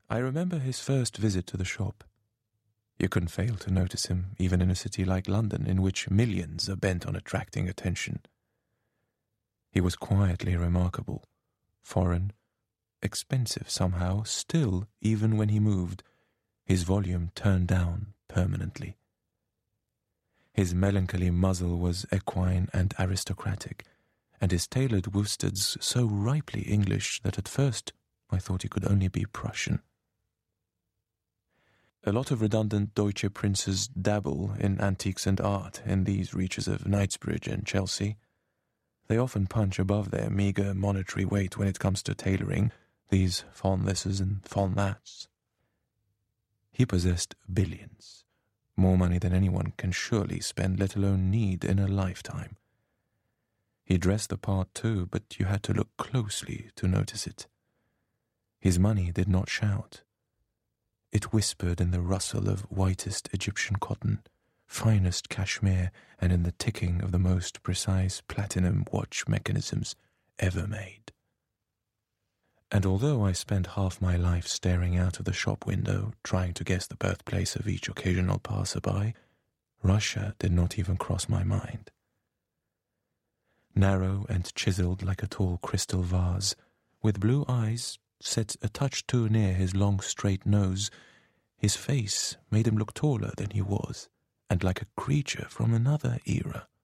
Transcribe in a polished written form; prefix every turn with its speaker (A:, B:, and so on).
A: I remember his first visit to the shop. You couldn't fail to notice him, even in a city like London, in which millions are bent on attracting attention. He was quietly remarkable, foreign, expensive somehow, still, even when he moved, his volume turned down permanently. His melancholy muzzle was equine and aristocratic, and his tailored worsteds so ripely English that at first I thought he could only be Prussian. A lot of redundant Deutsche princes dabble in antiques and art in these reaches of Knightsbridge and Chelsea. They often punch above their meagre monetary weight when it comes to tailoring, these von thises and von thats. He possessed billions, more money than anyone can surely spend, let alone need in a lifetime. He dressed the part too, but you had to look closely to notice it. His money did not shout. It whispered in the rustle of whitest Egyptian cotton, finest cashmere, and in the ticking of the most precise platinum watch mechanisms ever made. And although I spent half my life staring out of the shop window, trying to guess the birthplace of each occasional passerby, Russia did not even cross my mind. Narrow and chiseled like a tall crystal vase, with blue eyes set a touch too near his long straight nose, his face made him look taller than he was, and like a creature from another era.